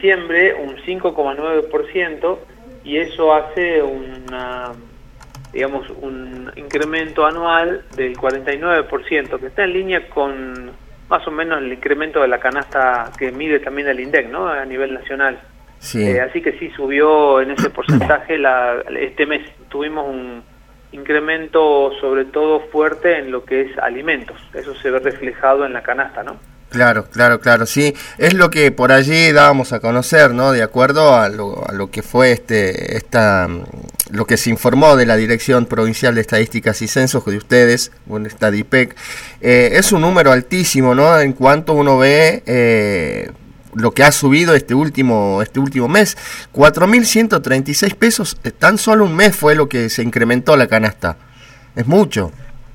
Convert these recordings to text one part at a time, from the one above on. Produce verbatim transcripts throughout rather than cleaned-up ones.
diciembre un cinco coma nueve por ciento y eso hace una, digamos, un incremento anual del cuarenta y nueve por ciento, que está en línea con más o menos el incremento de la canasta que mide también el INDEC, ¿no?, a nivel nacional. Sí. Eh, así que sí, subió en ese porcentaje. La, este mes tuvimos un incremento sobre todo fuerte en lo que es alimentos. Eso se ve reflejado en la canasta, ¿no? Claro, claro, claro, sí. Es lo que por allí dábamos a conocer, ¿no? De acuerdo a lo, a lo que fue este, esta, lo que se informó de la Dirección Provincial de Estadísticas y Censos de ustedes, bueno, esta D I P E C, eh, es un número altísimo, ¿no? En cuanto uno ve eh, lo que ha subido este último, este último mes, cuatro mil ciento treinta y seis pesos, tan solo un mes fue lo que se incrementó la canasta. Es mucho.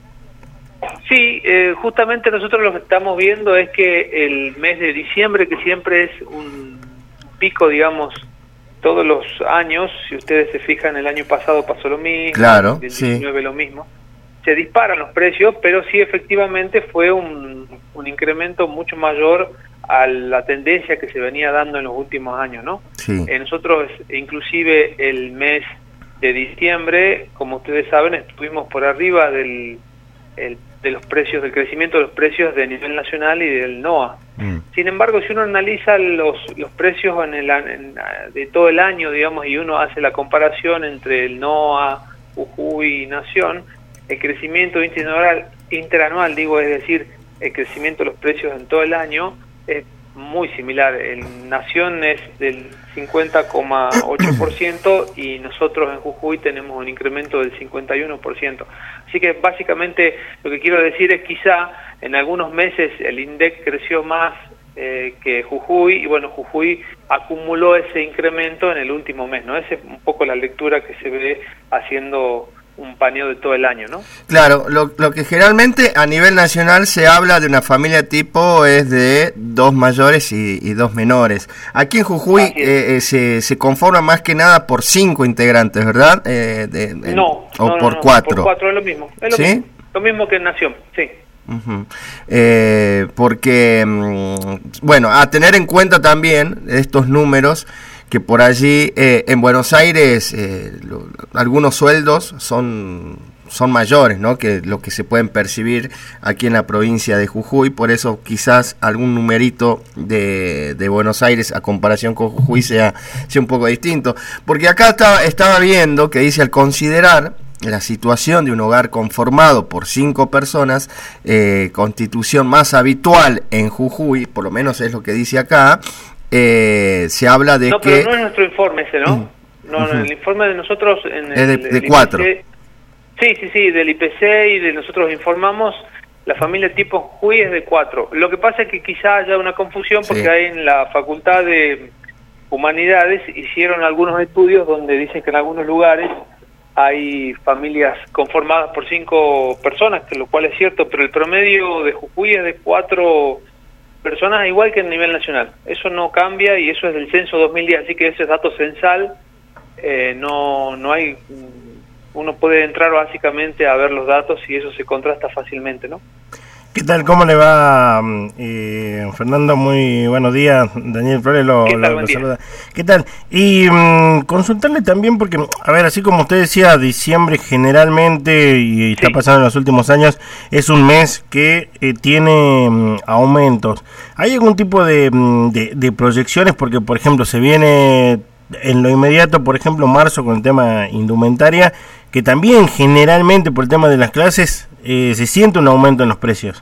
Sí, eh, justamente nosotros lo que estamos viendo es que el mes de diciembre, que siempre es un pico, digamos, todos los años, si ustedes se fijan, el año pasado pasó lo mismo, claro, el sí. diecinueve lo mismo, se disparan los precios, pero sí efectivamente fue un, un incremento mucho mayor a la tendencia que se venía dando en los últimos años, ¿no? Sí. Eh, nosotros, inclusive el mes de diciembre, como ustedes saben, estuvimos por arriba del el, de los precios, del crecimiento de los precios de nivel nacional y del NOA. Mm. Sin embargo, si uno analiza los, los precios en el, en, de todo el año, digamos, y uno hace la comparación entre el NOA, Jujuy y Nación, el crecimiento interanual, interanual, digo, es decir, el crecimiento de los precios en todo el año, es muy similar. En Nación es del cincuenta coma ocho por ciento y nosotros en Jujuy tenemos un incremento del cincuenta y uno por ciento. Así que básicamente lo que quiero decir es quizá en algunos meses el INDEC creció más eh, que Jujuy y bueno, Jujuy acumuló ese incremento en el último mes, ¿no? Esa es un poco la lectura que se ve haciendo un paneo de todo el año, ¿no? Claro, lo, lo que generalmente a nivel nacional se habla de una familia tipo es de dos mayores y, y dos menores. Aquí en Jujuy eh, eh, se, se conforma más que nada por cinco integrantes, ¿verdad? Eh, de, de, no, o no, por no, cuatro. Por cuatro es lo mismo, es lo ¿Sí? mismo, lo mismo que en Nación, sí. Uh-huh. Eh, porque, bueno, a tener en cuenta también estos números, que por allí eh, en Buenos Aires eh, lo, algunos sueldos son son mayores, ¿no?, que lo que se pueden percibir aquí en la provincia de Jujuy, por eso quizás algún numerito de, de Buenos Aires a comparación con Jujuy sea, sea un poco distinto, porque acá estaba, estaba viendo que dice: al considerar la situación de un hogar conformado por cinco personas, eh, constitución más habitual en Jujuy, por lo menos es lo que dice acá, Eh, se habla de no, que... No, pero no es nuestro informe ese, ¿no? Uh-huh. No, no, el informe de nosotros... En es de, el, de el cuatro. I P C, sí, sí, sí, del I P C y de nosotros informamos, la familia tipo Jujuy es de cuatro. Lo que pasa es que quizá haya una confusión porque sí. Hay en la Facultad de Humanidades, hicieron algunos estudios donde dicen que en algunos lugares hay familias conformadas por cinco personas, que lo cual es cierto, pero el promedio de Jujuy es de cuatro personas, igual que a nivel nacional. Eso no cambia y eso es del censo dos mil diez, así que ese es dato censal. Eh, no no hay, uno puede entrar básicamente a ver los datos y eso se contrasta fácilmente, ¿no? ¿Qué tal? ¿Cómo le va, eh, Fernando? Muy buenos días. Daniel Flores lo, ¿Qué tal? lo, lo saluda. ¿Qué tal? Y um, consultarle también, porque, a ver, así como usted decía, diciembre generalmente, y está sí. pasando en los últimos años, es un mes que eh, tiene um, aumentos. ¿Hay algún tipo de, de, de proyecciones? Porque, por ejemplo, se viene en lo inmediato, por ejemplo, marzo con el tema indumentaria, que también generalmente por el tema de las clases eh, se siente un aumento en los precios.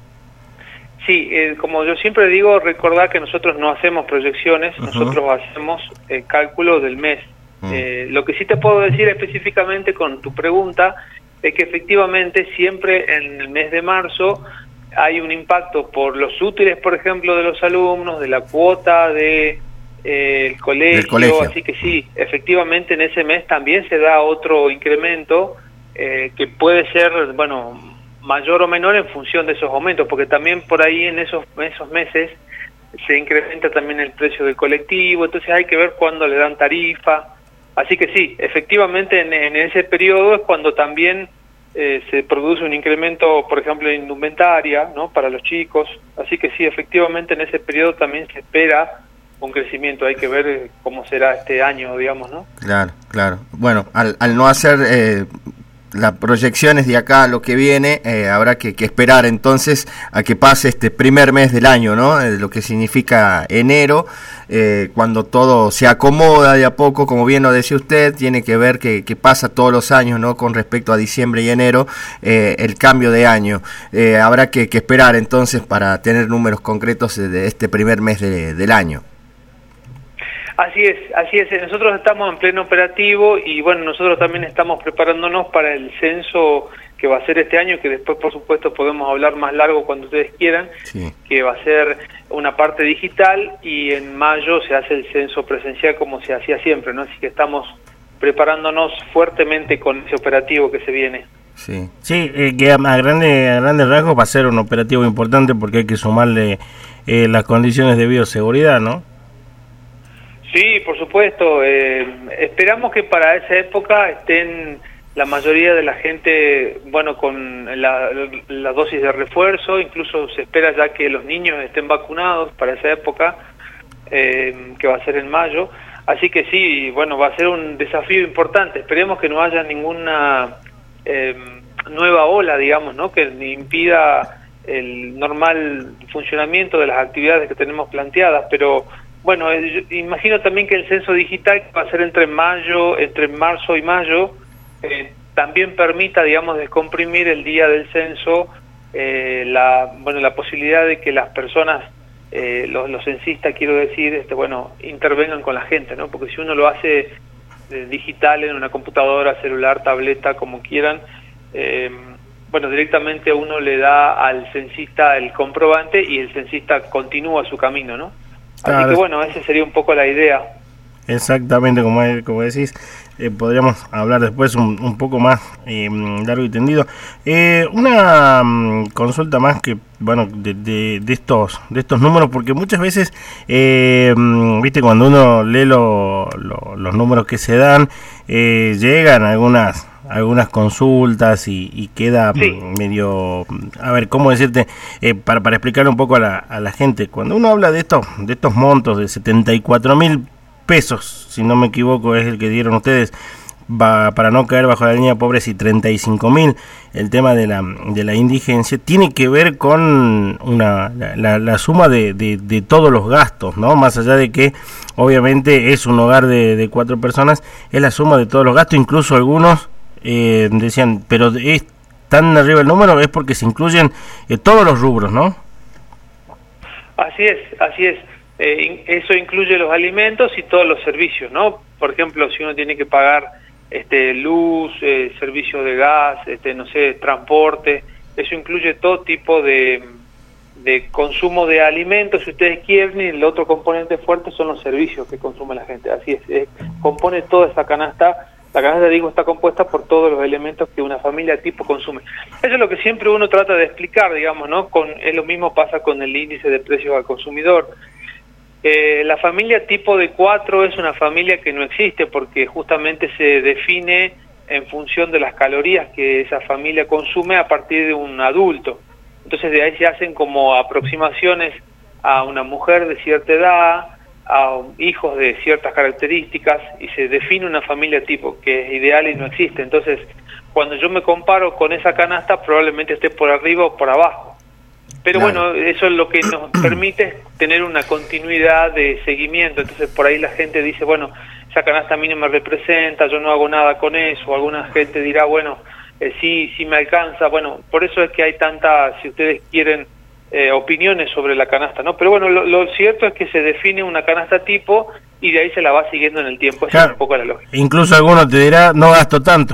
Sí, eh, como yo siempre digo, recordad que nosotros no hacemos proyecciones, uh-huh. nosotros hacemos el cálculo del mes. Uh-huh. Eh, lo que sí te puedo decir específicamente con tu pregunta es que efectivamente siempre en el mes de marzo hay un impacto por los útiles, por ejemplo, de los alumnos, de la cuota de eh, el colegio, colegio, así que sí, efectivamente en ese mes también se da otro incremento eh, que puede ser, bueno, mayor o menor en función de esos aumentos, porque también por ahí en esos esos meses se incrementa también el precio del colectivo, entonces hay que ver cuándo le dan tarifa, así que sí, efectivamente en, en ese periodo es cuando también eh, se produce un incremento, por ejemplo, en indumentaria, ¿no?, para los chicos, así que sí, efectivamente en ese periodo también se espera un crecimiento. Hay que ver cómo será este año, digamos, ¿no? Claro, claro. Bueno, al, al no hacer eh, las proyecciones de acá a lo que viene, eh, habrá que, que esperar entonces a que pase este primer mes del año, ¿no? Eh, lo que significa enero, eh, cuando todo se acomoda de a poco, como bien lo decía usted, tiene que ver que, que pasa todos los años, ¿no? Con respecto a diciembre y enero, eh, el cambio de año. Eh, habrá que, que esperar entonces para tener números concretos de, de este primer mes de, del año. Así es, así es. Nosotros estamos en pleno operativo y bueno, nosotros también estamos preparándonos para el censo que va a ser este año, que después por supuesto podemos hablar más largo cuando ustedes quieran, sí. Que va a ser una parte digital y en mayo se hace el censo presencial como se hacía siempre, ¿no? Así que estamos preparándonos fuertemente con ese operativo que se viene. Sí, sí, eh, que a, a grandes a grandes rasgos va a ser un operativo importante porque hay que sumarle eh, las condiciones de bioseguridad, ¿no? Sí, por supuesto. Eh, esperamos que para esa época estén la mayoría de la gente, bueno, con la, la dosis de refuerzo. Incluso se espera ya que los niños estén vacunados para esa época, eh, que va a ser en mayo. Así que sí, bueno, va a ser un desafío importante. Esperemos que no haya ninguna eh, nueva ola, digamos, ¿no? Que impida el normal funcionamiento de las actividades que tenemos planteadas, pero bueno, yo imagino también que el censo digital, que va a ser entre mayo, entre marzo y mayo, eh, también permita, digamos, descomprimir el día del censo, eh, la bueno la posibilidad de que las personas, eh, los, los censistas, quiero decir, este bueno, intervengan con la gente, ¿no? Porque si uno lo hace eh, digital en una computadora, celular, tableta, como quieran, eh, bueno, directamente uno le da al censista el comprobante y el censista continúa su camino, ¿no? Claro. Así que bueno, esa sería un poco la idea. Exactamente, como, como decís, eh, podríamos hablar después un, un poco más eh, largo y tendido. Eh, una um, consulta más que, bueno, de, de, de estos de estos números, porque muchas veces, eh, viste, cuando uno lee lo, lo, los números que se dan, eh, llegan algunas algunas consultas y, y queda sí. medio, a ver, ¿cómo decirte? Eh, para, para explicar un poco a la, a la gente, cuando uno habla de estos, de estos montos de setenta y cuatro mil pesos, si no me equivoco es el que dieron ustedes, va, para no caer bajo la línea de pobres, y treinta y cinco mil, el tema de la, de la indigencia, tiene que ver con una la, la, la suma de, de, de todos los gastos, ¿no? Más allá de que obviamente es un hogar de, de cuatro personas, es la suma de todos los gastos, incluso algunos Eh, decían, pero es tan arriba el número, es porque se incluyen eh, todos los rubros, ¿no? Así es, así es. Eh, eso incluye los alimentos y todos los servicios, ¿no? Por ejemplo, si uno tiene que pagar este luz, eh, servicio de gas, este no sé, transporte, eso incluye todo tipo de, de consumo de alimentos, si ustedes quieren, y el otro componente fuerte son los servicios que consume la gente. Así es, eh, compone toda esa canasta. La canasta, digo, está compuesta por todos los elementos que una familia tipo consume. Eso es lo que siempre uno trata de explicar, digamos, ¿no? Con, es lo mismo pasa con el índice de precios al consumidor. Eh, la familia tipo de cuatro es una familia que no existe porque justamente se define en función de las calorías que esa familia consume a partir de un adulto. Entonces de ahí se hacen como aproximaciones a una mujer de cierta edad, a hijos de ciertas características, y se define una familia tipo que es ideal y no existe. Entonces cuando yo me comparo con esa canasta probablemente esté por arriba o por abajo, pero claro. Bueno, eso es lo que nos permite tener una continuidad de seguimiento. Entonces por ahí la gente dice, bueno, esa canasta a mí no me representa, yo no hago nada con eso. Alguna gente dirá, bueno, eh, sí, sí me alcanza. Bueno, por eso es que hay tanta, si ustedes quieren, Eh, opiniones sobre la canasta, ¿no? Pero bueno, lo, lo cierto es que se define una canasta tipo y de ahí se la va siguiendo en el tiempo. Esa claro. es un poco la lógica. Incluso alguno te dirá, no gasto tanto.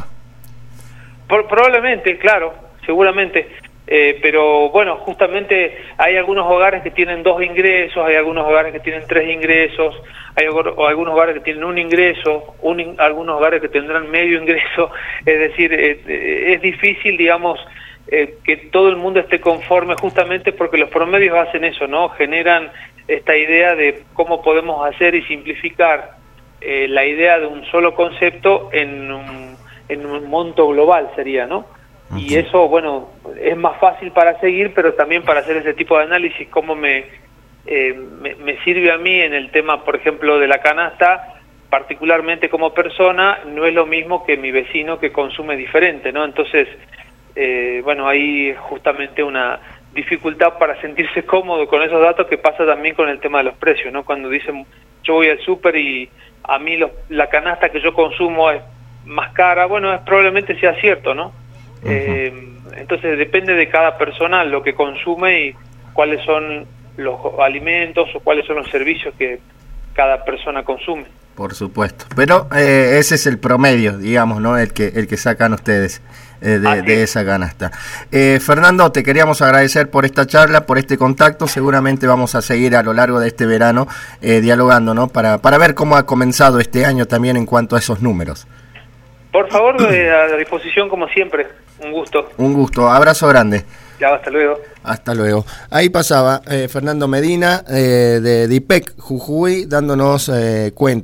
Por, probablemente, claro, seguramente. Eh, pero bueno, justamente hay algunos hogares que tienen dos ingresos, hay algunos hogares que tienen tres ingresos, hay o algunos hogares que tienen un ingreso, un in, algunos hogares que tendrán medio ingreso. Es decir, eh, es difícil, digamos, Eh, que todo el mundo esté conforme, justamente porque los promedios hacen eso, ¿no? Generan esta idea de cómo podemos hacer y simplificar eh, la idea de un solo concepto en un, en un monto global, sería, ¿no? Uh-huh. Y eso, bueno, es más fácil para seguir, pero también para hacer ese tipo de análisis, cómo me eh, me, me sirve a mí en el tema, por ejemplo, de la canasta, particularmente como persona, no es lo mismo que mi vecino que consume diferente, ¿no? Entonces, eh, bueno, hay justamente una dificultad para sentirse cómodo con esos datos, que pasa también con el tema de los precios, ¿no? Cuando dicen, yo voy al súper y a mí los, la canasta que yo consumo es más cara, bueno, es, probablemente sea cierto, ¿no? Uh-huh. eh, entonces depende de cada persona lo que consume y cuáles son los alimentos o cuáles son los servicios que cada persona consume. Por supuesto, pero eh, ese es el promedio, digamos, ¿no? El que el que sacan ustedes eh, de, ah, de esa canasta. Eh, Fernando, te queríamos agradecer por esta charla, por este contacto. Seguramente vamos a seguir a lo largo de este verano eh, dialogando, ¿no? Para para ver cómo ha comenzado este año también en cuanto a esos números. Por favor, eh, a disposición como siempre. Un gusto. Un gusto. Abrazo grande. Ya, hasta luego. Hasta luego. Ahí pasaba eh, Fernando Medina eh, de D I P E C Jujuy dándonos eh, cuenta.